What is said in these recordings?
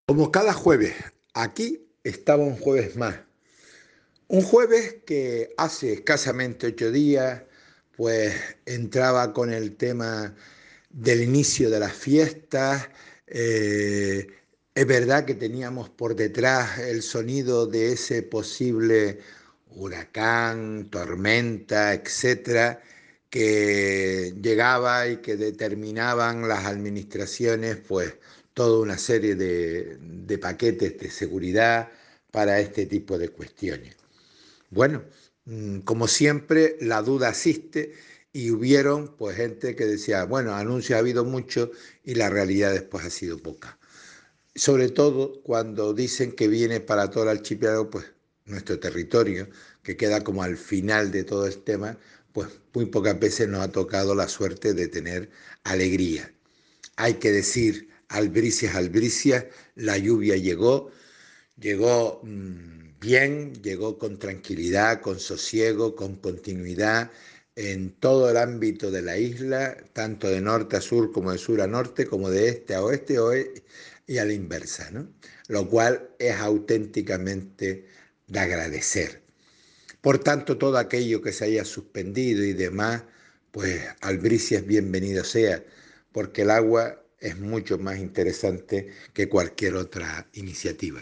Como cada jueves, aquí estaba un jueves más. Un jueves que hace escasamente 8 días, pues entraba con el tema del inicio de las fiestas. Eh, es verdad que teníamos por detrás el sonido de ese posible huracán, tormenta, etcétera, que llegaba y que determinaban las administraciones, pues toda una serie de paquetes de seguridad para este tipo de cuestiones. Bueno, como siempre, la duda existe y hubieron pues gente que decía, bueno, anuncios ha habido mucho y la realidad después ha sido poca. Sobre todo cuando dicen que viene para todo el archipiélago, pues nuestro territorio, que queda como al final de todo el tema, pues muy pocas veces nos ha tocado la suerte de tener alegría. Hay que decir, albricias, albricias, la lluvia llegó, llegó bien, llegó con tranquilidad, con sosiego, con continuidad en todo el ámbito de la isla, tanto de norte a sur como de sur a norte, como de este a oeste y a la inversa, ¿no? Lo cual es auténticamente de agradecer. Por tanto, todo aquello que se haya suspendido y demás, pues albricias bienvenido sea, porque el agua es mucho más interesante que cualquier otra iniciativa.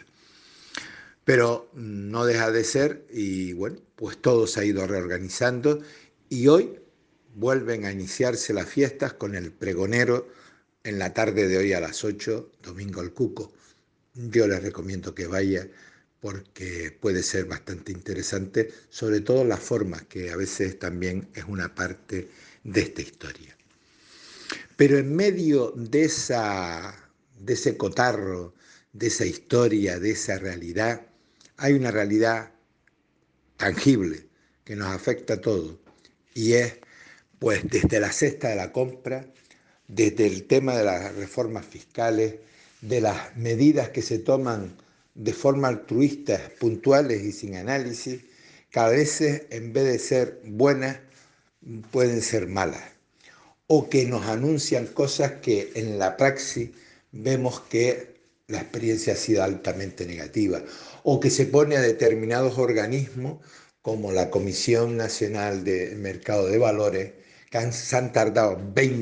Pero no deja de ser y bueno, pues todo se ha ido reorganizando y hoy vuelven a iniciarse las fiestas con el pregonero en la tarde de hoy a las 8, Domingo el Cuco. Yo les recomiendo que vaya porque puede ser bastante interesante, sobre todo la forma, que a veces también es una parte de esta historia. Pero en medio de ese cotarro, de esa historia, de esa realidad, hay una realidad tangible que nos afecta a todos y es, pues, desde la cesta de la compra, desde el tema de las reformas fiscales, de las medidas que se toman de forma altruista, puntuales y sin análisis, que a veces en vez de ser buenas, pueden ser malas o que nos anuncian cosas que en la praxis vemos que la experiencia ha sido altamente negativa, o que se pone a determinados organismos como la Comisión Nacional de Mercado de Valores, que se han tardado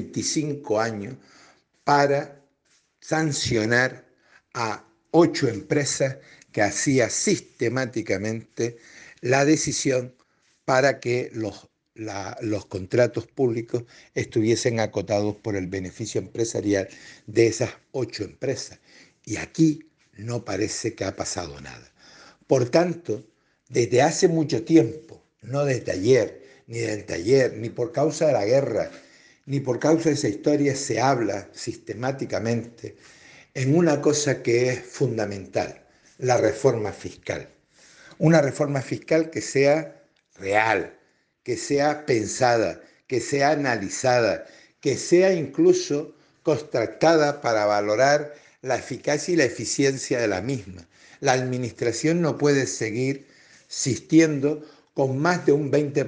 25 años para sancionar a 8 empresas que hacía sistemáticamente la decisión para que los contratos públicos estuviesen acotados por el beneficio empresarial de esas 8 empresas. Y aquí no parece que ha pasado nada. Por tanto, desde hace mucho tiempo, no desde ayer, ni de anteayer, ni por causa de la guerra, ni por causa de esa historia, se habla sistemáticamente en una cosa que es fundamental, la reforma fiscal. Una reforma fiscal que sea real, que sea pensada, que sea analizada, que sea incluso contrastada para valorar la eficacia y la eficiencia de la misma. La administración no puede seguir existiendo con más de un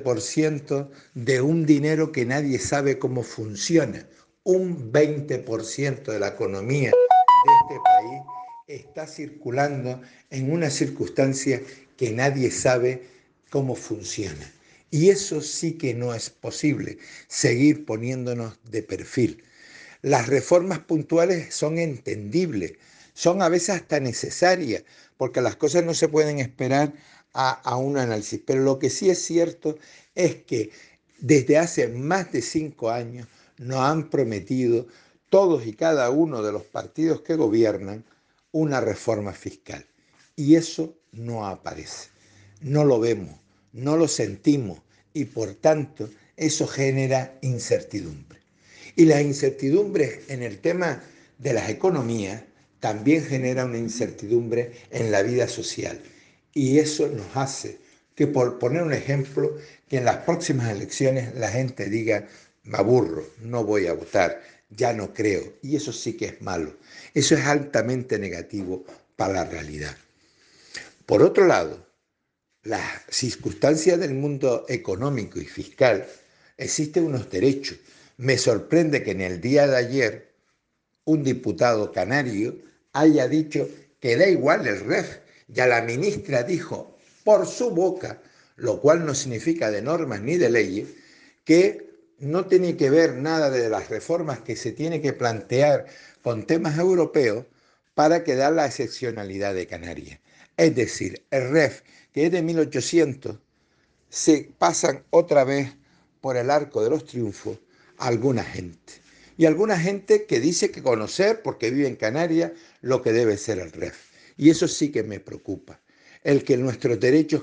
20% de un dinero que nadie sabe cómo funciona. Un 20% de la economía de este país está circulando en una circunstancia que nadie sabe cómo funciona. Y eso sí que no es posible, seguir poniéndonos de perfil. Las reformas puntuales son entendibles, son a veces hasta necesarias, porque las cosas no se pueden esperar a un análisis. Pero lo que sí es cierto es que desde hace más de 5 años nos han prometido todos y cada uno de los partidos que gobiernan una reforma fiscal. Y eso no aparece, no lo vemos, no lo sentimos y por tanto eso genera incertidumbre. Y la incertidumbre en el tema de las economías también genera una incertidumbre en la vida social. Y eso nos hace que, por poner un ejemplo, que en las próximas elecciones la gente diga, me aburro, no voy a votar, ya no creo. Y eso sí que es malo. Eso es altamente negativo para la realidad. Por otro lado, las circunstancias del mundo económico y fiscal, existen unos derechos. Me sorprende que en el día de ayer un diputado canario haya dicho que da igual el REF. Ya la ministra dijo por su boca, lo cual no significa de normas ni de leyes, que no tiene que ver nada de las reformas que se tiene que plantear con temas europeos para quedar la excepcionalidad de Canarias. Es decir, el REF, que es de 1800, se pasan otra vez por el arco de los triunfos a alguna gente. Y alguna gente que dice que conocer, porque vive en Canarias, lo que debe ser el REF. Y eso sí que me preocupa. El que nuestros derechos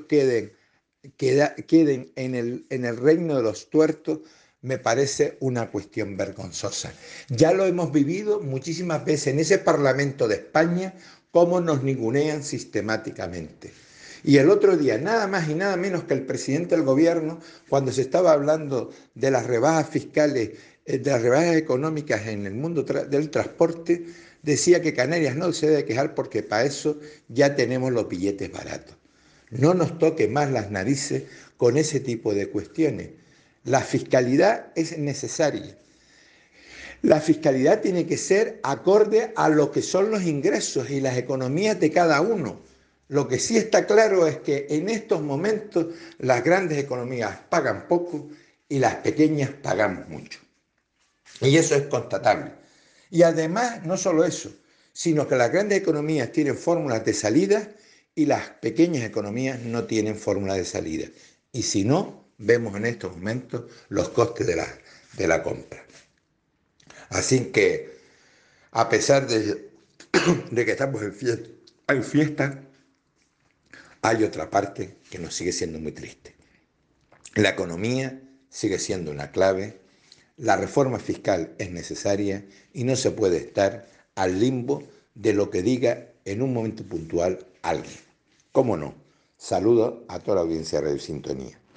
queden en el reino de los tuertos me parece una cuestión vergonzosa. Ya lo hemos vivido muchísimas veces en ese Parlamento de España, cómo nos ningunean sistemáticamente. Y el otro día, nada más y nada menos que el presidente del gobierno, cuando se estaba hablando de las rebajas fiscales, de las rebajas económicas en el mundo del transporte, decía que Canarias no se debe quejar porque para eso ya tenemos los billetes baratos. No nos toque más las narices con ese tipo de cuestiones. La fiscalidad es necesaria. La fiscalidad tiene que ser acorde a lo que son los ingresos y las economías de cada uno. Lo que sí está claro es que en estos momentos las grandes economías pagan poco y las pequeñas pagan mucho. Y eso es constatable. Y además, no solo eso, sino que las grandes economías tienen fórmulas de salida y las pequeñas economías no tienen fórmulas de salida. Y si no, vemos en estos momentos los costes de la compra. Así que, a pesar de que estamos en fiesta, hay otra parte que nos sigue siendo muy triste. La economía sigue siendo una clave, la reforma fiscal es necesaria y no se puede estar al limbo de lo que diga en un momento puntual alguien. ¿Cómo no? Saludo a toda la audiencia de Radio Sintonía.